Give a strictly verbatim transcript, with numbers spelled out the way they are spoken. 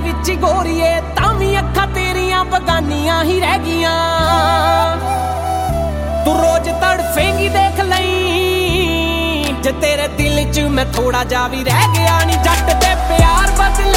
विच गोरीए तां वी अखां तेरियां बगानियां ही रह गियां। तू रोज तड़फेंगी देख लई जे तेरे दिल च मैं थोड़ा जा भी रह गया नी। जट दे प्यार बदले